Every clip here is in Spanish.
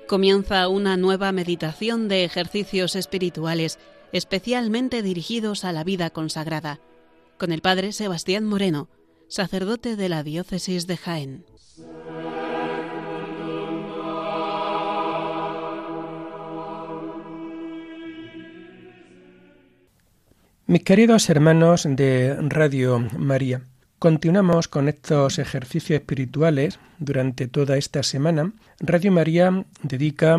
Comienza una nueva meditación de ejercicios espirituales especialmente dirigidos a la vida consagrada, con el Padre Sebastián Moreno, sacerdote de la Diócesis de Jaén. Mis queridos hermanos de Radio María, continuamos con estos ejercicios espirituales durante toda esta semana. Radio María dedica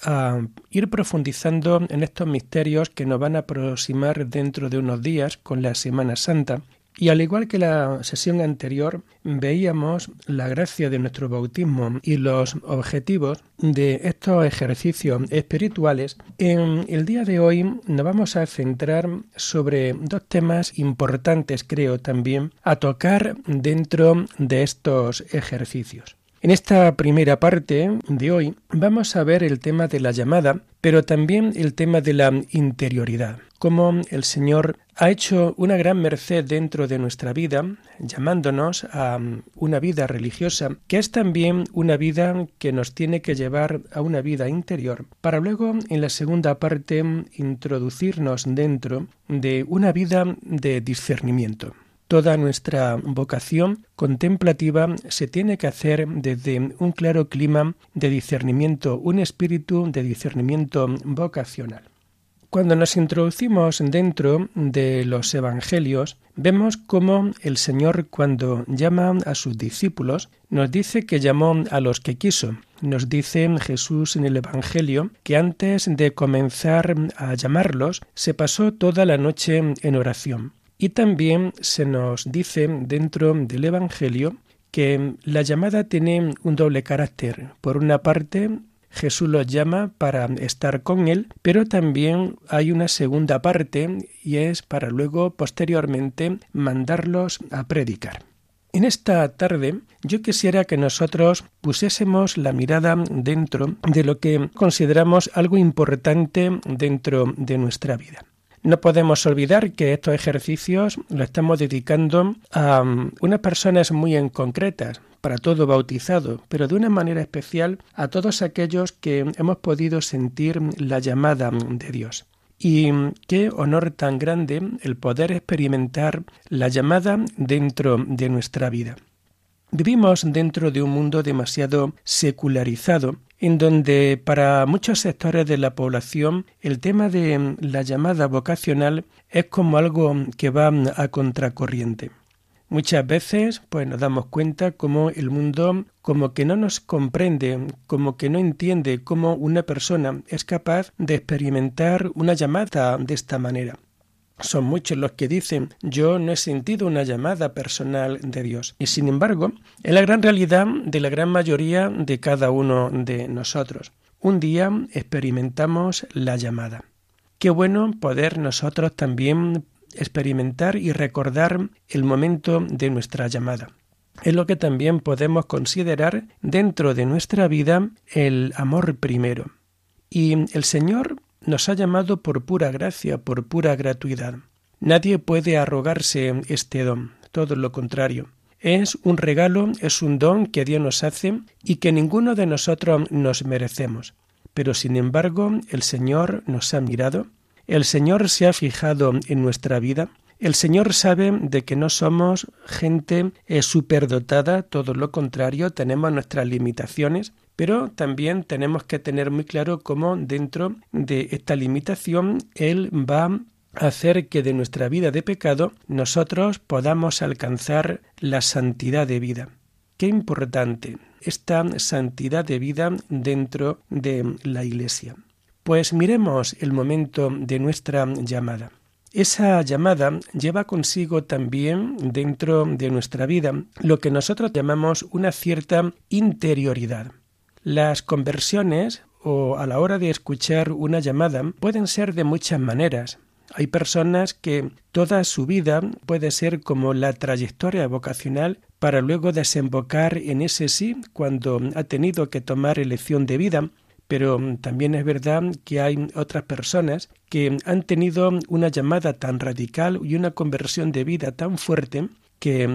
a ir profundizando en estos misterios que nos van a aproximar dentro de unos días con la Semana Santa. Y al igual que la sesión anterior, veíamos la gracia de nuestro bautismo y los objetivos de estos ejercicios espirituales. En el día de hoy nos vamos a centrar sobre dos temas importantes, creo también, a tocar dentro de estos ejercicios. En esta primera parte de hoy vamos a ver el tema de la llamada, pero también el tema de la interioridad. Cómo el Señor ha hecho una gran merced dentro de nuestra vida, llamándonos a una vida religiosa, que es también una vida que nos tiene que llevar a una vida interior, para luego, en la segunda parte, introducirnos dentro de una vida de discernimiento. Toda nuestra vocación contemplativa se tiene que hacer desde un claro clima de discernimiento, un espíritu de discernimiento vocacional. Cuando nos introducimos dentro de los evangelios, vemos cómo el Señor, cuando llama a sus discípulos, nos dice que llamó a los que quiso. Nos dice Jesús en el evangelio que antes de comenzar a llamarlos, se pasó toda la noche en oración. Y también se nos dice dentro del evangelio que la llamada tiene un doble carácter. Por una parte, Jesús los llama para estar con Él, pero también hay una segunda parte y es para luego, posteriormente, mandarlos a predicar. En esta tarde yo quisiera que nosotros pusiésemos la mirada dentro de lo que consideramos algo importante dentro de nuestra vida. No podemos olvidar que estos ejercicios los estamos dedicando a unas personas muy en concretas, para todo bautizado, pero de una manera especial a todos aquellos que hemos podido sentir la llamada de Dios. Y qué honor tan grande el poder experimentar la llamada dentro de nuestra vida. Vivimos dentro de un mundo demasiado secularizado, en donde para muchos sectores de la población el tema de la llamada vocacional es como algo que va a contracorriente. Muchas veces nos damos cuenta como el mundo como que no nos comprende, como que no entiende cómo una persona es capaz de experimentar una llamada de esta manera. Son muchos los que dicen, yo no he sentido una llamada personal de Dios. Y sin embargo, es la gran realidad de la gran mayoría de cada uno de nosotros. Un día experimentamos la llamada. Qué bueno poder nosotros también experimentar y recordar el momento de nuestra llamada. Es lo que también podemos considerar dentro de nuestra vida el amor primero. Y el Señor nos ha llamado por pura gracia, por pura gratuidad. Nadie puede arrogarse este don, todo lo contrario. Es un regalo, es un don que Dios nos hace y que ninguno de nosotros nos merecemos. Pero sin embargo, el Señor nos ha mirado, el Señor se ha fijado en nuestra vida, el Señor sabe de que no somos gente superdotada, todo lo contrario, tenemos nuestras limitaciones, pero también tenemos que tener muy claro cómo dentro de esta limitación Él va a hacer que de nuestra vida de pecado nosotros podamos alcanzar la santidad de vida. Qué importante esta santidad de vida dentro de la Iglesia. Pues miremos el momento de nuestra llamada. Esa llamada lleva consigo también dentro de nuestra vida lo que nosotros llamamos una cierta interioridad. Las conversiones o a la hora de escuchar una llamada pueden ser de muchas maneras. Hay personas que toda su vida puede ser como la trayectoria vocacional para luego desembocar en ese sí cuando ha tenido que tomar elección de vida. Pero también es verdad que hay otras personas que han tenido una llamada tan radical y una conversión de vida tan fuerte que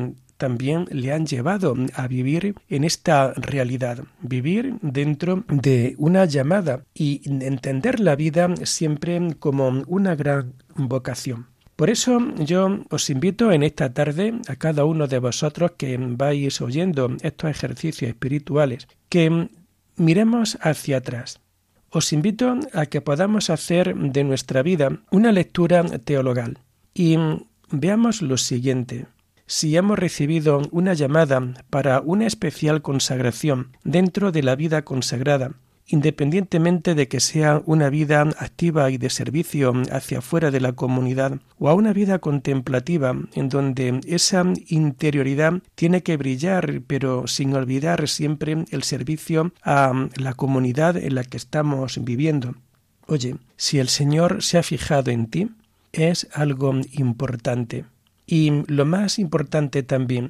también le han llevado a vivir en esta realidad, vivir dentro de una llamada y entender la vida siempre como una gran vocación. Por eso yo os invito en esta tarde a cada uno de vosotros que vais oyendo estos ejercicios espirituales, que miremos hacia atrás. Os invito a que podamos hacer de nuestra vida una lectura teologal y veamos lo siguiente. Si hemos recibido una llamada para una especial consagración dentro de la vida consagrada, independientemente de que sea una vida activa y de servicio hacia afuera de la comunidad o a una vida contemplativa en donde esa interioridad tiene que brillar pero sin olvidar siempre el servicio a la comunidad en la que estamos viviendo. Oye, si el Señor se ha fijado en ti, es algo importante. Y lo más importante también,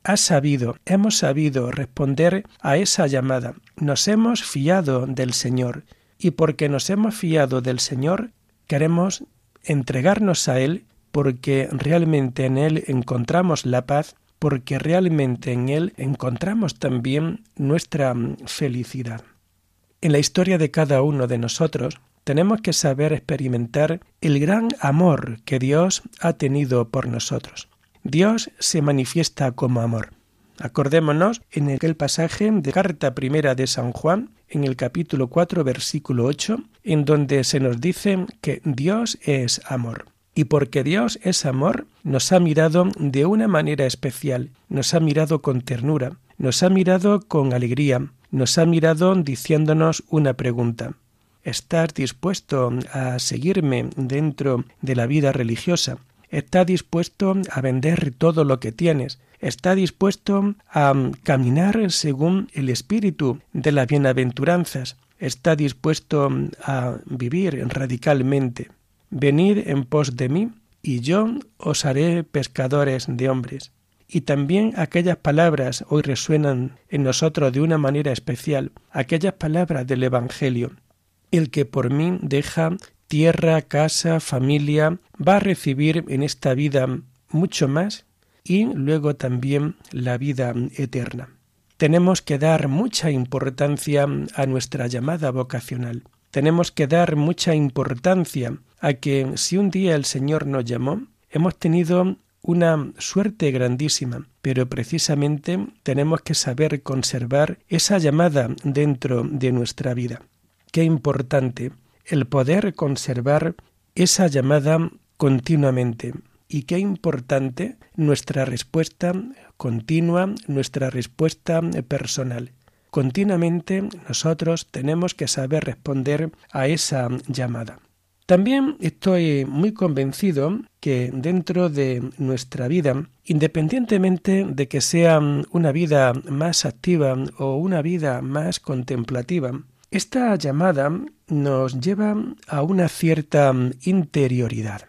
hemos sabido responder a esa llamada. Nos hemos fiado del Señor y porque nos hemos fiado del Señor queremos entregarnos a Él porque realmente en Él encontramos la paz, porque realmente en Él encontramos también nuestra felicidad. En la historia de cada uno de nosotros tenemos que saber experimentar el gran amor que Dios ha tenido por nosotros. Dios se manifiesta como amor. Acordémonos en aquel pasaje de carta primera de San Juan, en el capítulo 4, versículo 8, en donde se nos dice que Dios es amor. Y porque Dios es amor, nos ha mirado de una manera especial, nos ha mirado con ternura, nos ha mirado con alegría, nos ha mirado diciéndonos una pregunta. ¿Estás dispuesto a seguirme dentro de la vida religiosa? ¿Estás dispuesto a vender todo lo que tienes? ¿Estás dispuesto a caminar según el espíritu de las bienaventuranzas? ¿Estás dispuesto a vivir radicalmente? Venid en pos de mí, y yo os haré pescadores de hombres. Y también aquellas palabras hoy resuenan en nosotros de una manera especial, aquellas palabras del Evangelio. El que por mí deja tierra, casa, familia, va a recibir en esta vida mucho más y luego también la vida eterna. Tenemos que dar mucha importancia a nuestra llamada vocacional. Tenemos que dar mucha importancia a que si un día el Señor nos llamó, hemos tenido una suerte grandísima, pero precisamente tenemos que saber conservar esa llamada dentro de nuestra vida. Qué importante el poder conservar esa llamada continuamente. Y qué importante nuestra respuesta continua, nuestra respuesta personal. Continuamente nosotros tenemos que saber responder a esa llamada. También estoy muy convencido que dentro de nuestra vida, independientemente de que sea una vida más activa o una vida más contemplativa, esta llamada nos lleva a una cierta interioridad.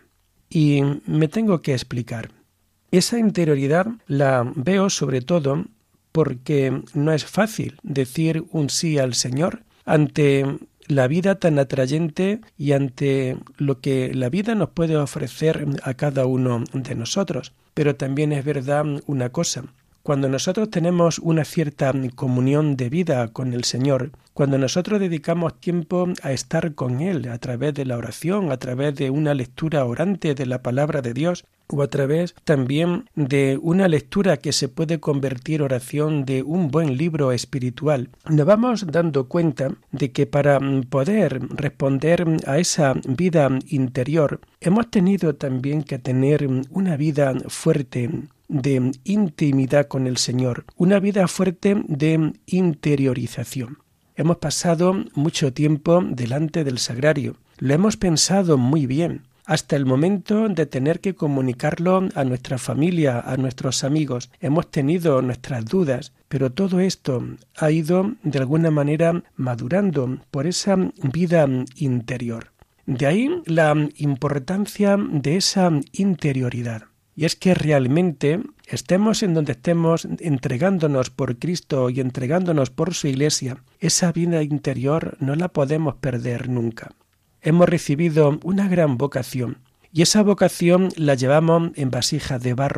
Y me tengo que explicar. Esa interioridad la veo sobre todo porque no es fácil decir un sí al Señor ante la vida tan atrayente y ante lo que la vida nos puede ofrecer a cada uno de nosotros. Pero también es verdad una cosa. Cuando nosotros tenemos una cierta comunión de vida con el Señor, cuando nosotros dedicamos tiempo a estar con Él a través de la oración, a través de una lectura orante de la palabra de Dios, o a través también de una lectura que se puede convertir oración de un buen libro espiritual, nos vamos dando cuenta de que para poder responder a esa vida interior, hemos tenido también que tener una vida fuerte de intimidad con el Señor, una vida fuerte de interiorización. Hemos pasado mucho tiempo delante del sagrario, lo hemos pensado muy bien, hasta el momento de tener que comunicarlo a nuestra familia, a nuestros amigos. Hemos tenido nuestras dudas, pero todo esto ha ido de alguna manera madurando por esa vida interior. De ahí la importancia de esa interioridad. Y es que realmente estemos en donde estemos entregándonos por Cristo y entregándonos por su Iglesia, esa vida interior no la podemos perder nunca. Hemos recibido una gran vocación y esa vocación la llevamos en vasijas de barro,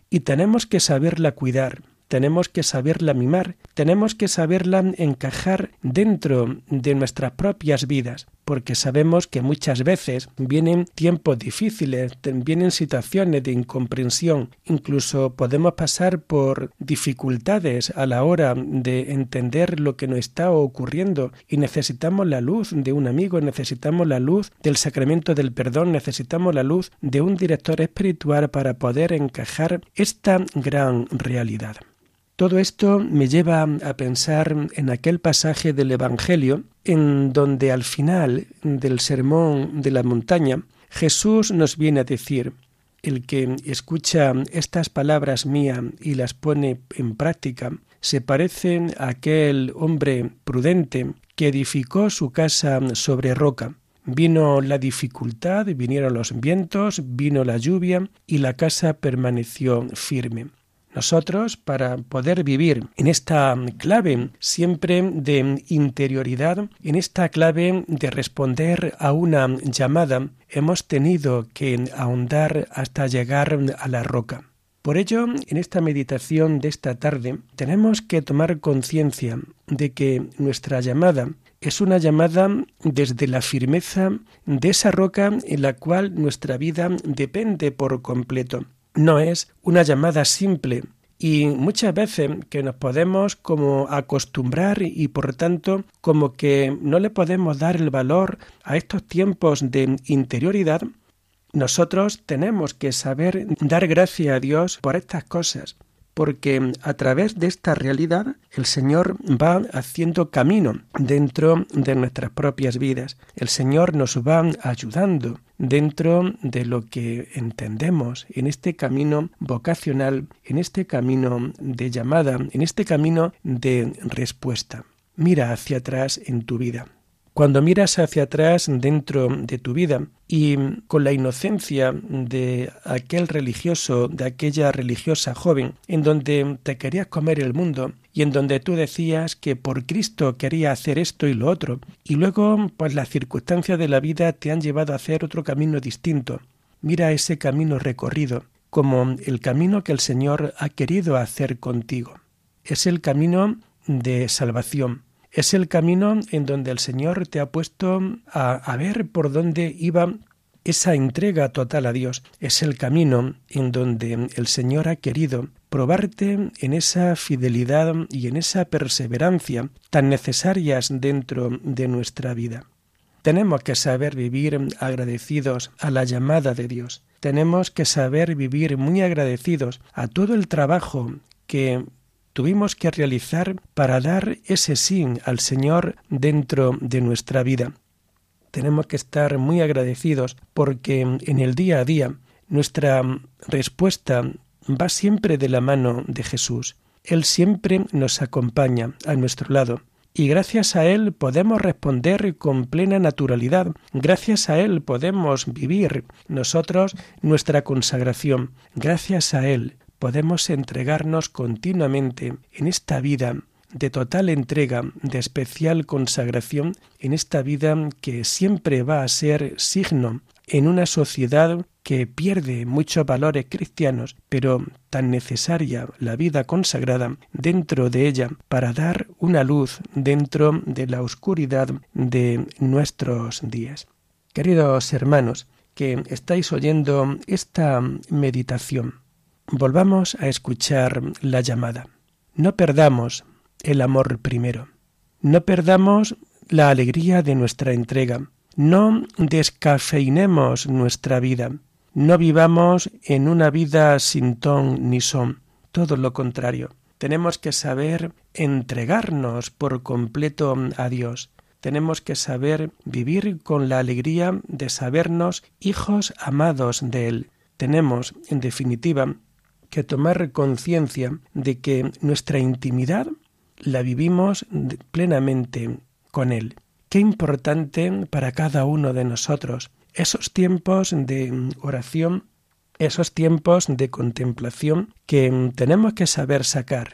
y tenemos que saberla cuidar, tenemos que saberla mimar, tenemos que saberla encajar dentro de nuestras propias vidas, porque sabemos que muchas veces vienen tiempos difíciles, vienen situaciones de incomprensión, incluso podemos pasar por dificultades a la hora de entender lo que nos está ocurriendo y necesitamos la luz de un amigo, necesitamos la luz del sacramento del perdón, necesitamos la luz de un director espiritual para poder encajar esta gran realidad. Todo esto me lleva a pensar en aquel pasaje del Evangelio en donde al final del sermón de la montaña Jesús nos viene a decir: el que escucha estas palabras mías y las pone en práctica se parece a aquel hombre prudente que edificó su casa sobre roca. Vino la dificultad, vinieron los vientos, vino la lluvia y la casa permaneció firme. Nosotros, para poder vivir en esta clave siempre de interioridad, en esta clave de responder a una llamada, hemos tenido que ahondar hasta llegar a la roca. Por ello, en esta meditación de esta tarde, tenemos que tomar conciencia de que nuestra llamada es una llamada desde la firmeza de esa roca en la cual nuestra vida depende por completo. No es una llamada simple y muchas veces que nos podemos como acostumbrar y por tanto como que no le podemos dar el valor a estos tiempos de interioridad. Nosotros tenemos que saber dar gracias a Dios por estas cosas, porque a través de esta realidad el Señor va haciendo camino dentro de nuestras propias vidas. El Señor nos va ayudando dentro de lo que entendemos en este camino vocacional, en este camino de llamada, en este camino de respuesta. Mira hacia atrás en tu vida. Cuando miras hacia atrás dentro de tu vida y con la inocencia de aquel religioso, de aquella religiosa joven, en donde te querías comer el mundo y en donde tú decías que por Cristo querías hacer esto y lo otro, y luego pues las circunstancias de la vida te han llevado a hacer otro camino distinto. Mira ese camino recorrido como el camino que el Señor ha querido hacer contigo. Es el camino de salvación. Es el camino en donde el Señor te ha puesto a ver por dónde iba esa entrega total a Dios. Es el camino en donde el Señor ha querido probarte en esa fidelidad y en esa perseverancia tan necesarias dentro de nuestra vida. Tenemos que saber vivir agradecidos a la llamada de Dios. Tenemos que saber vivir muy agradecidos a todo el trabajo que tuvimos que realizar para dar ese sí al Señor dentro de nuestra vida. Tenemos que estar muy agradecidos porque en el día a día nuestra respuesta va siempre de la mano de Jesús. Él siempre nos acompaña a nuestro lado y gracias a Él podemos responder con plena naturalidad. Gracias a Él podemos vivir nosotros nuestra consagración. Gracias a Él podemos entregarnos continuamente en esta vida de total entrega, de especial consagración, en esta vida que siempre va a ser signo en una sociedad que pierde muchos valores cristianos, pero tan necesaria la vida consagrada dentro de ella para dar una luz dentro de la oscuridad de nuestros días. Queridos hermanos, que estáis oyendo esta meditación, volvamos a escuchar la llamada. No perdamos el amor primero. No perdamos la alegría de nuestra entrega. No descafeinemos nuestra vida. No vivamos en una vida sin ton ni son. Todo lo contrario. Tenemos que saber entregarnos por completo a Dios. Tenemos que saber vivir con la alegría de sabernos hijos amados de Él. Tenemos, en definitiva, que tomar conciencia de que nuestra intimidad la vivimos plenamente con Él. Qué importante para cada uno de nosotros esos tiempos de oración, esos tiempos de contemplación que tenemos que saber sacar.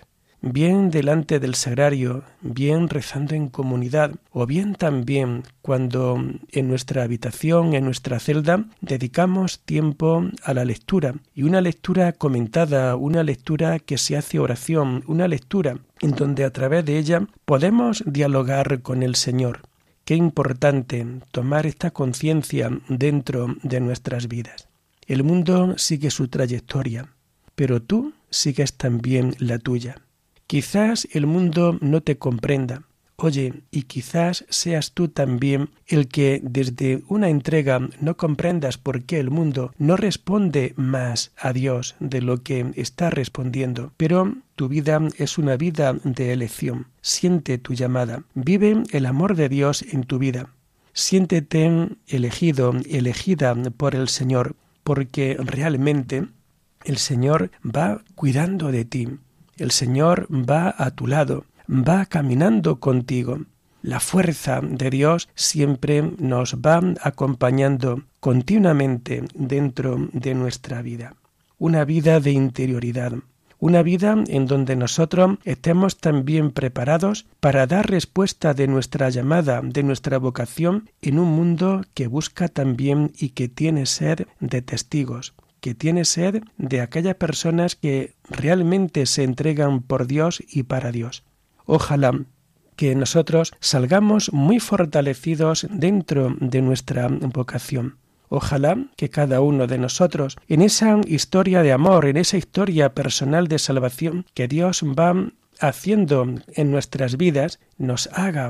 bien delante del sagrario, bien rezando en comunidad, o bien también cuando en nuestra habitación, en nuestra celda, dedicamos tiempo a la lectura, y una lectura comentada, una lectura que se hace oración, una lectura en donde a través de ella podemos dialogar con el Señor. Qué importante tomar esta conciencia dentro de nuestras vidas. El mundo sigue su trayectoria, pero tú sigues también la tuya. Quizás el mundo no te comprenda. Oye, y quizás seas tú también el que desde una entrega no comprendas por qué el mundo no responde más a Dios de lo que está respondiendo. Pero tu vida es una vida de elección. Siente tu llamada. Vive el amor de Dios en tu vida. Siéntete elegido, elegida por el Señor, porque realmente el Señor va cuidando de ti. El Señor va a tu lado, va caminando contigo. La fuerza de Dios siempre nos va acompañando continuamente dentro de nuestra vida. Una vida de interioridad, una vida en donde nosotros estemos también preparados para dar respuesta de nuestra llamada, de nuestra vocación en un mundo que busca también y que tiene sed de testigos, que tiene sed de aquellas personas que realmente se entregan por Dios y para Dios. Ojalá que nosotros salgamos muy fortalecidos dentro de nuestra vocación. Ojalá que cada uno de nosotros, en esa historia de amor, en esa historia personal de salvación que Dios va haciendo en nuestras vidas, nos haga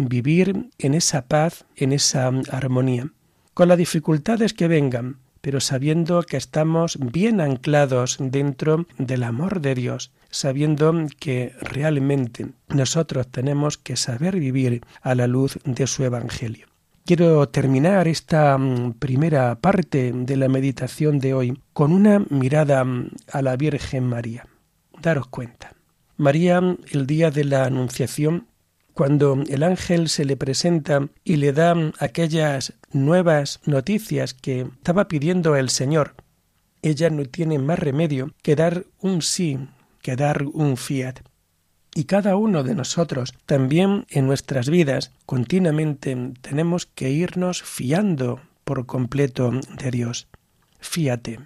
vivir en esa paz, en esa armonía, con las dificultades que vengan, pero sabiendo que estamos bien anclados dentro del amor de Dios, sabiendo que realmente nosotros tenemos que saber vivir a la luz de su Evangelio. Quiero terminar esta primera parte de la meditación de hoy con una mirada a la Virgen María. Daros cuenta. María, el día de la Anunciación, cuando el ángel se le presenta y le da aquellas nuevas noticias que estaba pidiendo el Señor, ella no tiene más remedio que dar un sí, que dar un fiat. Y cada uno de nosotros, también en nuestras vidas, continuamente tenemos que irnos fiando por completo de Dios. Fíate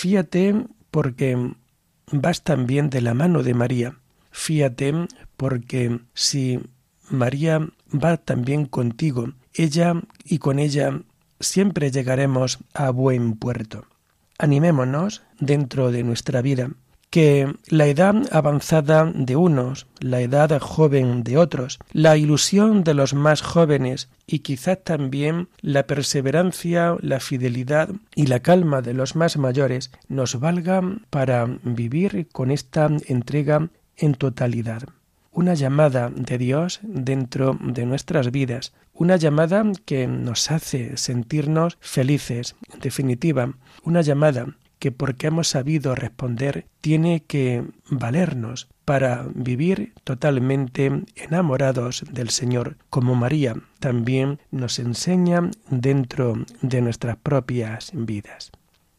porque vas también de la mano de María. Fíate porque si María va también contigo, ella y con ella siempre llegaremos a buen puerto. Animémonos dentro de nuestra vida, que la edad avanzada de unos, la edad joven de otros, la ilusión de los más jóvenes y quizás también la perseverancia, la fidelidad y la calma de los más mayores nos valga para vivir con esta entrega en totalidad. Una llamada de Dios dentro de nuestras vidas, una llamada que nos hace sentirnos felices, en definitiva, una llamada que porque hemos sabido responder tiene que valernos para vivir totalmente enamorados del Señor, como María también nos enseña dentro de nuestras propias vidas.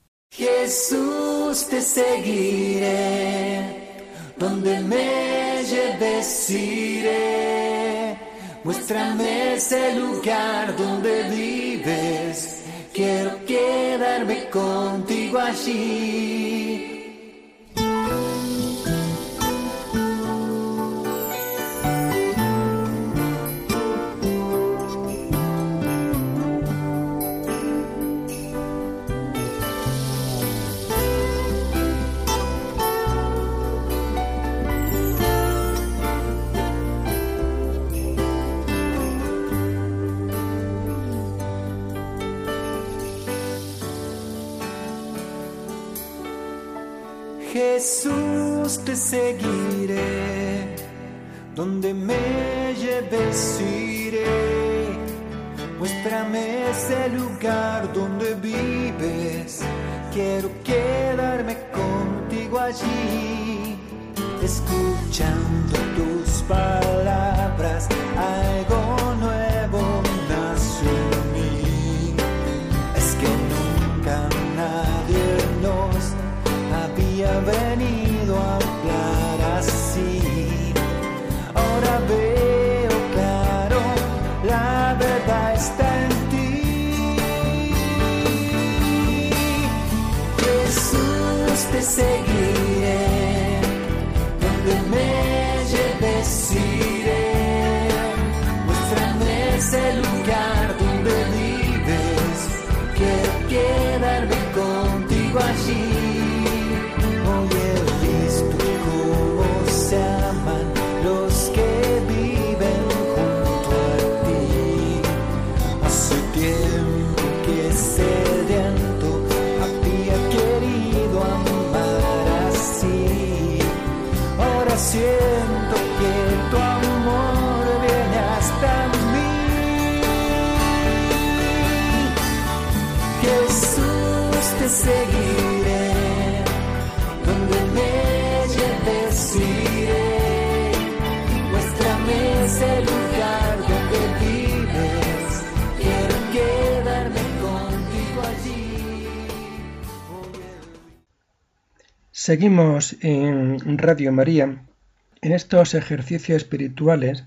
Jesús, te seguiré, donde me lleves iré, muéstrame ese lugar donde vives. Quiero quedarme contigo allí. Jesús, te seguiré, donde me lleves iré, muéstrame ese lugar donde vives, quiero quedarme contigo allí, escuchando tus palabras, algo nuevo nació en mí, es que nunca nadie nos había venido a hablar así. siento que tu amor viene hasta mí. Jesús, te seguiré, donde me lleves iré. Muéstrame ese lugar donde vives, quiero quedarme contigo allí. Seguimos en Radio María en estos ejercicios espirituales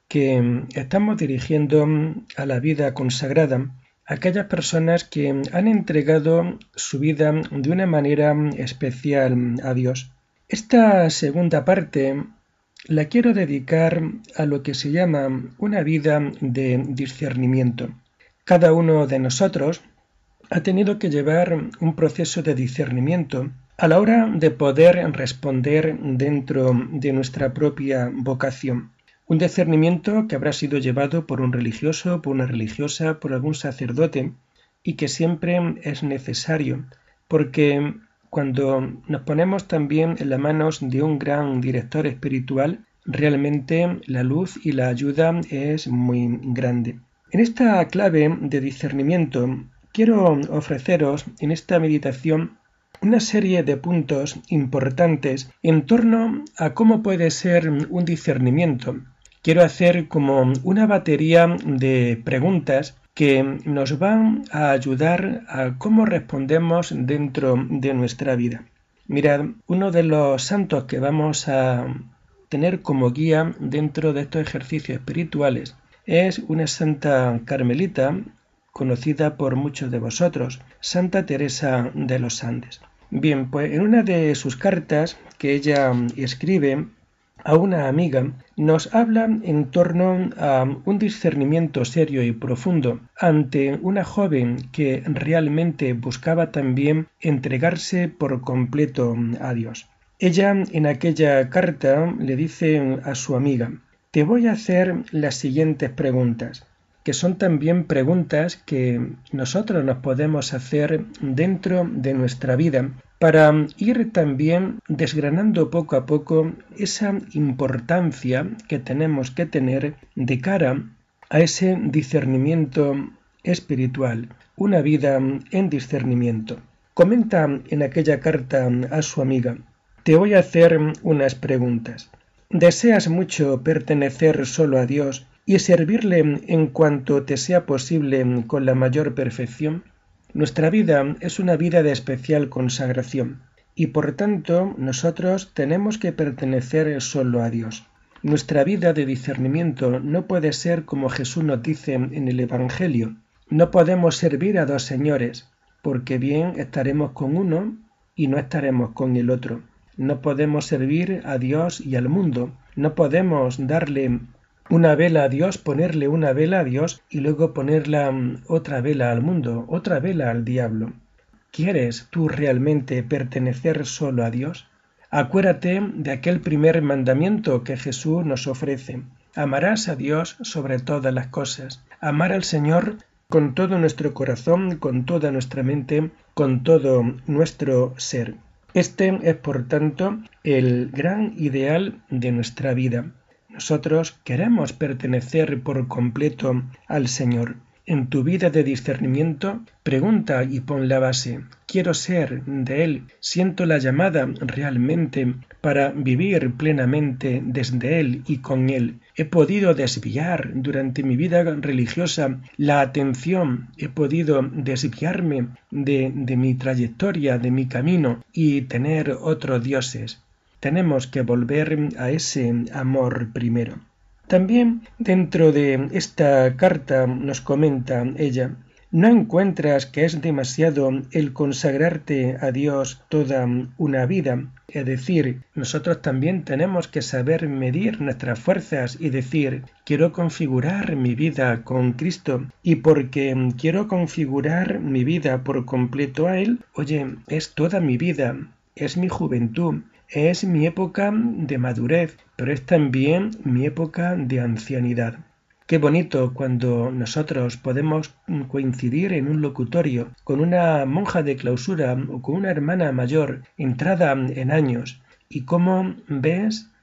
que estamos dirigiendo a la vida consagrada, a aquellas personas que han entregado su vida de una manera especial a Dios. Esta segunda parte la quiero dedicar a lo que se llama una vida de discernimiento. Cada uno de nosotros ha tenido que llevar un proceso de discernimiento a la hora de poder responder dentro de nuestra propia vocación. Un discernimiento que habrá sido llevado por un religioso, por una religiosa, por algún sacerdote, y que siempre es necesario, porque cuando nos ponemos también en las manos de un gran director espiritual, realmente la luz y la ayuda es muy grande. En esta clave de discernimiento quiero ofreceros en esta meditación una serie de puntos importantes en torno a cómo puede ser un discernimiento. Quiero hacer como una batería de preguntas que nos van a ayudar a cómo respondemos dentro de nuestra vida. Mirad, uno de los santos que vamos a tener como guía dentro de estos ejercicios espirituales es una santa carmelita conocida por muchos de vosotros, Santa Teresa de los Andes. Bien, pues en una de sus cartas que ella escribe a una amiga, nos habla en torno a un discernimiento serio y profundo ante una joven que realmente buscaba también entregarse por completo a Dios. Ella en aquella carta le dice a su amiga: te voy a hacer las siguientes preguntas, que son también preguntas que nosotros nos podemos hacer dentro de nuestra vida para ir también desgranando poco a poco esa importancia que tenemos que tener de cara a ese discernimiento espiritual, una vida en discernimiento. Comenta en aquella carta a su amiga: te voy a hacer unas preguntas. ¿Deseas mucho pertenecer solo a Dios y servirle en cuanto te sea posible con la mayor perfección? Nuestra vida es una vida de especial consagración y por tanto nosotros tenemos que pertenecer solo a Dios. Nuestra vida de discernimiento no puede ser como Jesús nos dice en el Evangelio. No podemos servir a dos señores, porque bien estaremos con uno y no estaremos con el otro. No podemos servir a Dios y al mundo. No podemos darle una vela a Dios, ponerle una vela a Dios y luego ponerla otra vela al mundo, otra vela al diablo. ¿Quieres tú realmente pertenecer solo a Dios? Acuérdate de aquel primer mandamiento que Jesús nos ofrece. Amarás a Dios sobre todas las cosas. Amar al Señor con todo nuestro corazón, con toda nuestra mente, con todo nuestro ser. Este es, por tanto, el gran ideal de nuestra vida. Nosotros queremos pertenecer por completo al Señor. En tu vida de discernimiento, pregunta y pon la base. Quiero ser de Él, siento la llamada realmente para vivir plenamente desde Él y con Él. He podido desviar durante mi vida religiosa la atención, he podido desviarme de mi trayectoria, de mi camino y tener otros dioses. Tenemos que volver a ese amor primero. También dentro de esta carta nos comenta ella: ¿no encuentras que es demasiado el consagrarte a Dios toda una vida? Es decir, nosotros también tenemos que saber medir nuestras fuerzas y decir: quiero configurar mi vida con Cristo y porque quiero configurar mi vida por completo a Él, oye, es toda mi vida, es mi juventud, es mi época de madurez, pero es también mi época de ancianidad. Qué bonito cuando nosotros podemos coincidir en un locutorio con una monja de clausura o con una hermana mayor entrada en años y cómo ves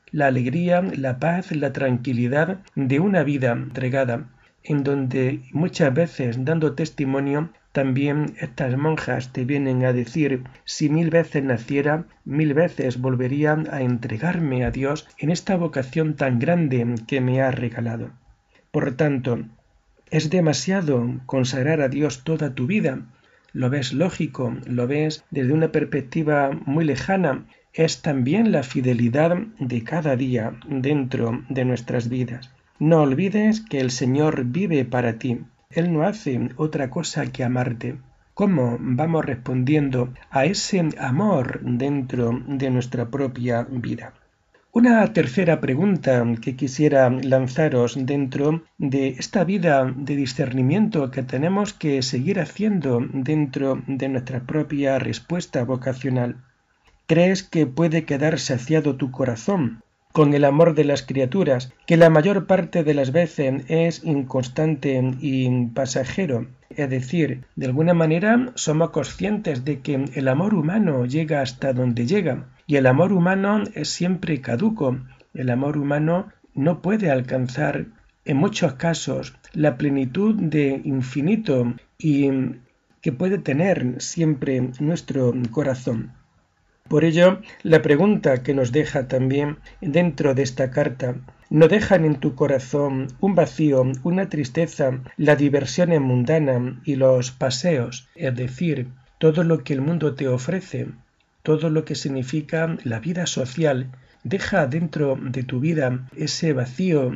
la alegría, la paz, la tranquilidad de una vida entregada, en donde muchas veces, dando testimonio, también estas monjas te vienen a decir: si 1000 veces naciera, 1000 veces volvería a entregarme a Dios en esta vocación tan grande que me ha regalado. Por tanto, es demasiado consagrar a Dios toda tu vida. Lo ves lógico, lo ves desde una perspectiva muy lejana. Es también la fidelidad de cada día dentro de nuestras vidas. No olvides que el Señor vive para ti. Él no hace otra cosa que amarte. ¿Cómo vamos respondiendo a ese amor dentro de nuestra propia vida? Una tercera pregunta que quisiera lanzaros dentro de esta vida de discernimiento que tenemos que seguir haciendo dentro de nuestra propia respuesta vocacional. ¿Crees que puede quedar saciado tu corazón con el amor de las criaturas, que la mayor parte de las veces es inconstante y pasajero? Es decir, de alguna manera somos conscientes de que el amor humano llega hasta donde llega, y el amor humano es siempre caduco. El amor humano no puede alcanzar, en muchos casos, la plenitud de infinito y que puede tener siempre nuestro corazón. Por ello, la pregunta que nos deja también dentro de esta carta: ¿no dejan en tu corazón un vacío, una tristeza, la diversión mundana y los paseos? Es decir, todo lo que el mundo te ofrece, todo lo que significa la vida social. Deja dentro de tu vida ese vacío,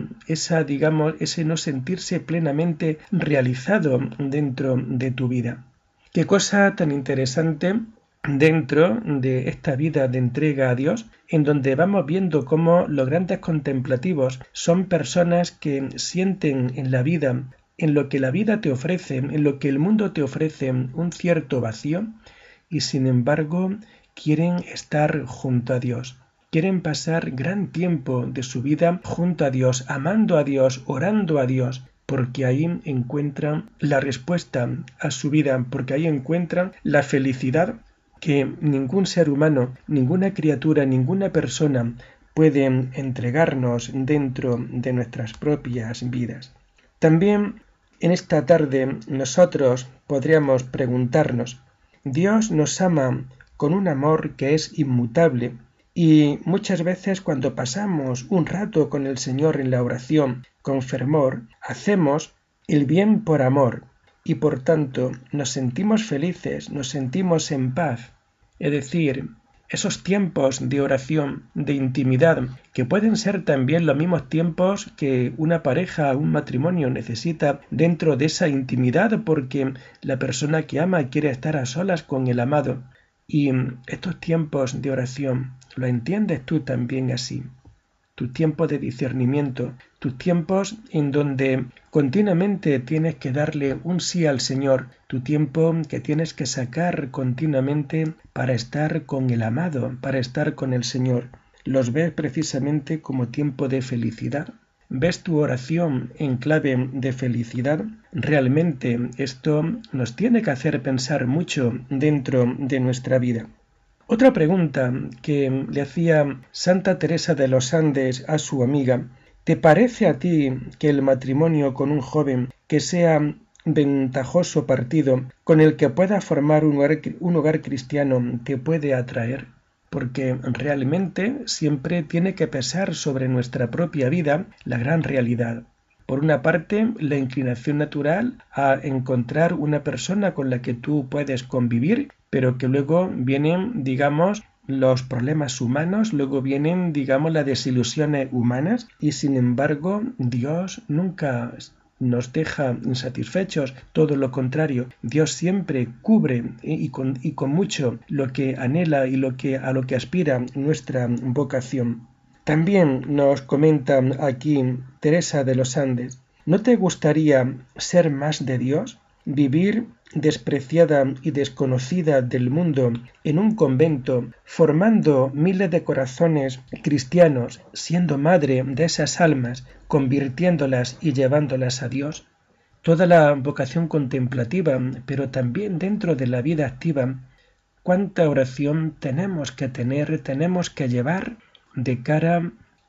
ese no sentirse plenamente realizado dentro de tu vida. Qué cosa tan interesante dentro de esta vida de entrega a Dios, en donde vamos viendo cómo los grandes contemplativos son personas que sienten en la vida, en lo que la vida te ofrece, en lo que el mundo te ofrece, un cierto vacío, y sin embargo quieren estar junto a Dios. Quieren pasar gran tiempo de su vida junto a Dios, amando a Dios, orando a Dios, porque ahí encuentran la respuesta a su vida, porque ahí encuentran la felicidad que ningún ser humano, ninguna criatura, ninguna persona puede entregarnos dentro de nuestras propias vidas. También en esta tarde nosotros podríamos preguntarnos: Dios nos ama con un amor que es inmutable, y muchas veces cuando pasamos un rato con el Señor en la oración con fervor, hacemos el bien por amor, y por tanto nos sentimos felices, nos sentimos en paz. Es decir, esos tiempos de oración, de intimidad, que pueden ser también los mismos tiempos que una pareja, un matrimonio necesita dentro de esa intimidad, porque la persona que ama quiere estar a solas con el amado. Y estos tiempos de oración, ¿lo entiendes tú también así? Tu tiempo de discernimiento, tus tiempos en donde continuamente tienes que darle un sí al Señor, tu tiempo que tienes que sacar continuamente para estar con el amado, para estar con el Señor. ¿Los ves precisamente como tiempo de felicidad? ¿Ves tu oración en clave de felicidad? Realmente esto nos tiene que hacer pensar mucho dentro de nuestra vida. Otra pregunta que le hacía Santa Teresa de los Andes a su amiga: ¿te parece a ti que el matrimonio con un joven que sea ventajoso partido, con el que pueda formar un hogar cristiano, te puede atraer? Porque realmente siempre tiene que pesar sobre nuestra propia vida la gran realidad. Por una parte, la inclinación natural a encontrar una persona con la que tú puedes convivir, pero que luego vienen, los problemas humanos, luego vienen, las desilusiones humanas, y sin embargo, Dios nunca nos deja insatisfechos, todo lo contrario, Dios siempre cubre y con mucho lo que anhela y a lo que aspira nuestra vocación. También nos comenta aquí Teresa de los Andes: ¿no te gustaría ser más de Dios? Vivir despreciada y desconocida del mundo en un convento, formando miles de corazones cristianos, siendo madre de esas almas, convirtiéndolas y llevándolas a Dios. Toda la vocación contemplativa, pero también dentro de la vida activa, cuánta oración tenemos que tener, tenemos que llevar de cara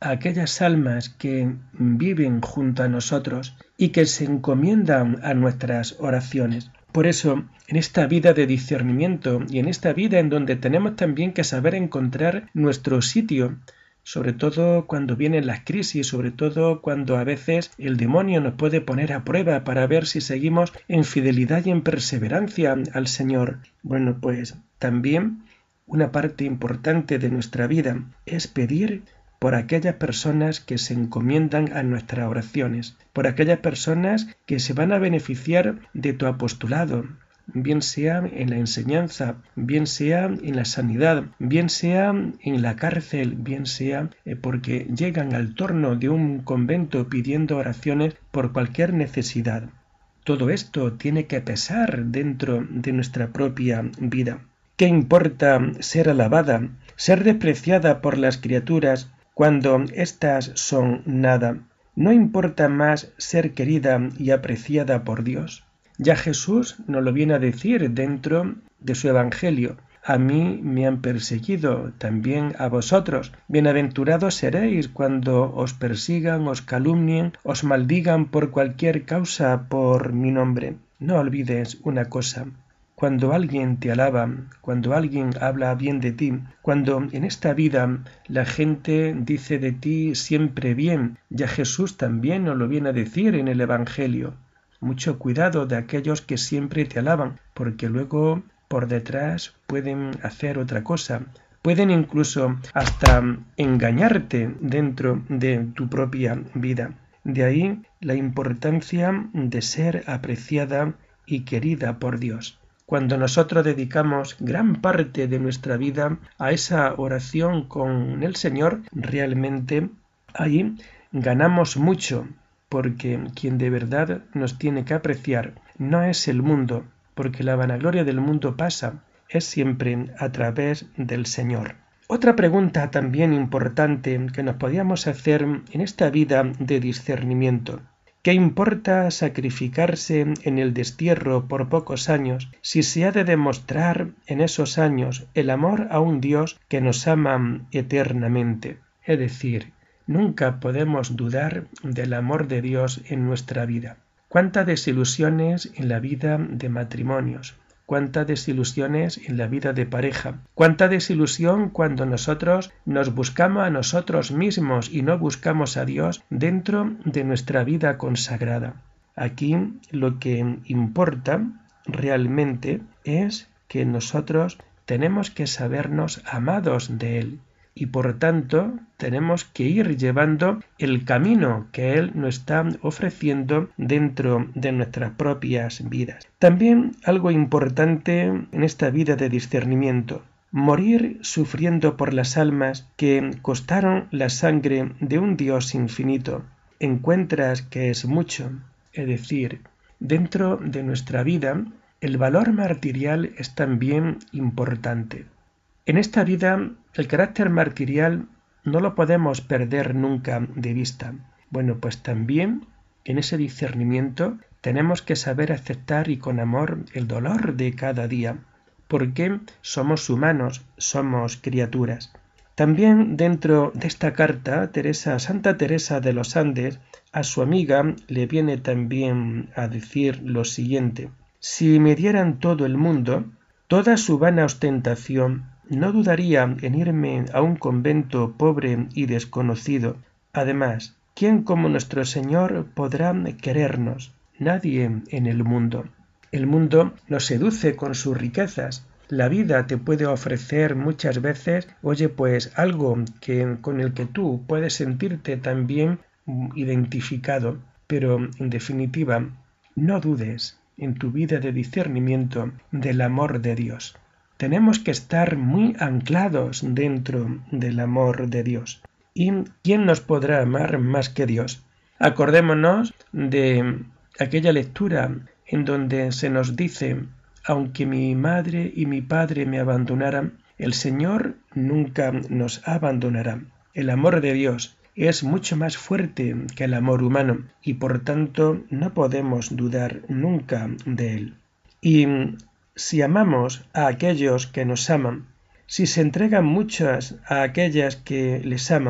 a aquellas almas que viven junto a nosotros y que se encomiendan a nuestras oraciones. Por eso, en esta vida de discernimiento y en esta vida en donde tenemos también que saber encontrar nuestro sitio, sobre todo cuando vienen las crisis, sobre todo cuando a veces el demonio nos puede poner a prueba para ver si seguimos en fidelidad y en perseverancia al Señor. Bueno, pues también una parte importante de nuestra vida es pedir por aquellas personas que se encomiendan a nuestras oraciones, por aquellas personas que se van a beneficiar de tu apostolado, bien sea en la enseñanza, bien sea en la sanidad, bien sea en la cárcel, bien sea porque llegan al torno de un convento pidiendo oraciones por cualquier necesidad. Todo esto tiene que pesar dentro de nuestra propia vida. ¿Qué importa ser alabada, ser despreciada por las criaturas cuando éstas son nada? ¿No importa más ser querida y apreciada por Dios? Ya Jesús nos lo viene a decir dentro de su Evangelio. A mí me han perseguido, también a vosotros. Bienaventurados seréis cuando os persigan, os calumnien, os maldigan por cualquier causa por mi nombre. No olvides una cosa. Cuando alguien te alaba, cuando alguien habla bien de ti, cuando en esta vida la gente dice de ti siempre bien, ya Jesús también nos lo viene a decir en el Evangelio. Mucho cuidado de aquellos que siempre te alaban, porque luego por detrás pueden hacer otra cosa. Pueden incluso hasta engañarte dentro de tu propia vida. De ahí la importancia de ser apreciada y querida por Dios. Cuando nosotros dedicamos gran parte de nuestra vida a esa oración con el Señor, realmente ahí ganamos mucho, porque quien de verdad nos tiene que apreciar no es el mundo, porque la vanagloria del mundo pasa, es siempre a través del Señor. Otra pregunta también importante que nos podíamos hacer en esta vida de discernimiento. ¿Qué importa sacrificarse en el destierro por pocos años si se ha de demostrar en esos años el amor a un Dios que nos ama eternamente? Es decir, nunca podemos dudar del amor de Dios en nuestra vida. ¿Cuántas desilusiones en la vida de matrimonios? ¿Cuántas desilusiones en la vida de pareja? ¿Cuánta desilusión cuando nosotros nos buscamos a nosotros mismos y no buscamos a Dios dentro de nuestra vida consagrada? Aquí lo que importa realmente es que nosotros tenemos que sabernos amados de Él. Y por tanto tenemos que ir llevando el camino que Él nos está ofreciendo dentro de nuestras propias vidas. También algo importante en esta vida de discernimiento, morir sufriendo por las almas que costaron la sangre de un Dios infinito. Encuentras que es mucho, es decir, dentro de nuestra vida el valor martirial es también importante. En esta vida el carácter martirial no lo podemos perder nunca de vista. Bueno, pues también en ese discernimiento tenemos que saber aceptar y con amor el dolor de cada día, porque somos humanos, somos criaturas. También dentro de esta carta, Santa Teresa de los Andes, a su amiga le viene también a decir lo siguiente: si me dieran todo el mundo, toda su vana ostentación, no dudaría en irme a un convento pobre y desconocido. Además, ¿quién como nuestro Señor podrá querernos? Nadie en el mundo. El mundo nos seduce con sus riquezas. La vida te puede ofrecer muchas veces, pues algo con el que tú puedes sentirte también identificado. Pero, en definitiva, no dudes en tu vida de discernimiento del amor de Dios. Tenemos que estar muy anclados dentro del amor de Dios. ¿Y quién nos podrá amar más que Dios? Acordémonos de aquella lectura en donde se nos dice: aunque mi madre y mi padre me abandonaran, el Señor nunca nos abandonará. El amor de Dios es mucho más fuerte que el amor humano y por tanto no podemos dudar nunca de él. Y si amamos a aquellos que nos aman, si se entregan muchas a aquellas que les aman,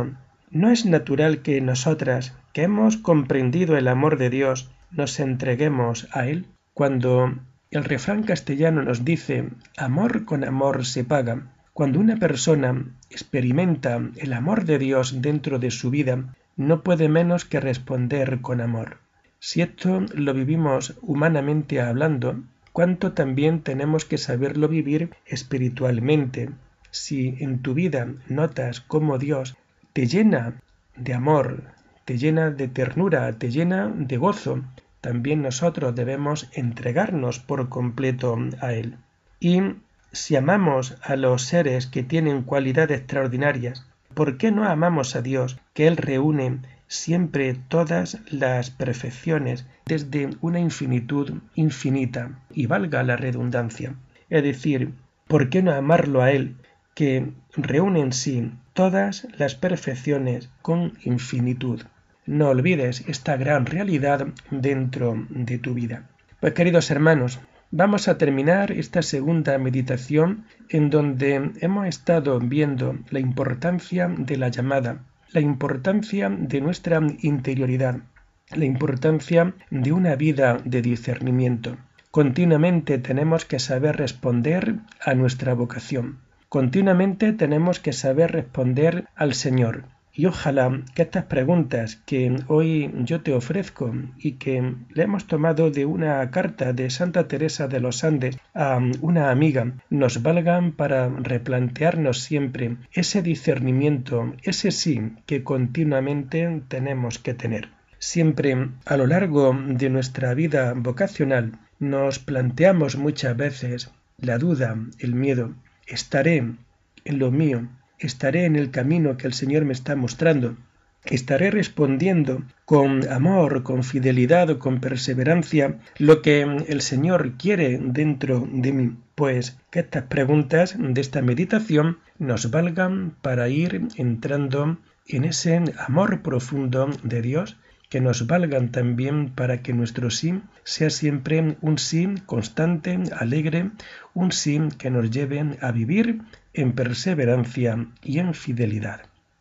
¿No es natural que nosotras, que hemos comprendido el amor de Dios, nos entreguemos a Él? Cuando el refrán castellano nos dice amor con amor se paga, cuando una persona experimenta el amor de Dios dentro de su vida, no puede menos que responder con amor. Si esto lo vivimos humanamente hablando, ¿cuánto también tenemos que saberlo vivir espiritualmente? Si en tu vida notas cómo Dios te llena de amor, te llena de ternura, te llena de gozo, también nosotros debemos entregarnos por completo a Él. Y si amamos a los seres que tienen cualidades extraordinarias, ¿por qué no amamos a Dios, que Él reúne siempre todas las perfecciones desde una infinitud infinita, y valga la redundancia? Es decir, ¿por qué no amarlo a Él, que reúne en sí todas las perfecciones con infinitud? No olvides esta gran realidad dentro de tu vida. Pues queridos hermanos, vamos a terminar esta segunda meditación en donde hemos estado viendo la importancia de la llamada, la importancia de nuestra interioridad, la importancia de una vida de discernimiento. Continuamente tenemos que saber responder a nuestra vocación. Continuamente tenemos que saber responder al Señor. Y ojalá que estas preguntas que hoy yo te ofrezco y que le hemos tomado de una carta de Santa Teresa de los Andes a una amiga, nos valgan para replantearnos siempre ese discernimiento, ese sí que continuamente tenemos que tener. Siempre a lo largo de nuestra vida vocacional nos planteamos muchas veces la duda, el miedo. ¿Estaré en lo mío? ¿Estaré en el camino que el Señor me está mostrando? ¿Estaré respondiendo con amor, con fidelidad, con perseverancia lo que el Señor quiere dentro de mí? Pues que estas preguntas de esta meditación nos valgan para ir entrando en ese amor profundo de Dios, que nos valgan también para que nuestro sí sea siempre un sí constante, alegre, un sí que nos lleve a vivir en perseverancia y en fidelidad.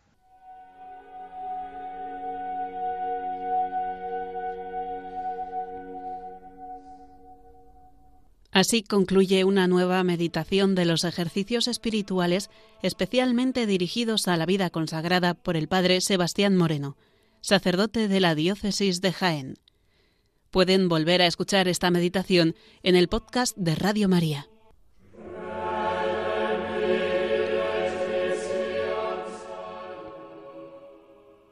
Así concluye una nueva meditación de los ejercicios espirituales especialmente dirigidos a la vida consagrada por el Padre Sebastián Moreno, sacerdote de la Diócesis de Jaén. Pueden volver a escuchar esta meditación en el podcast de Radio María.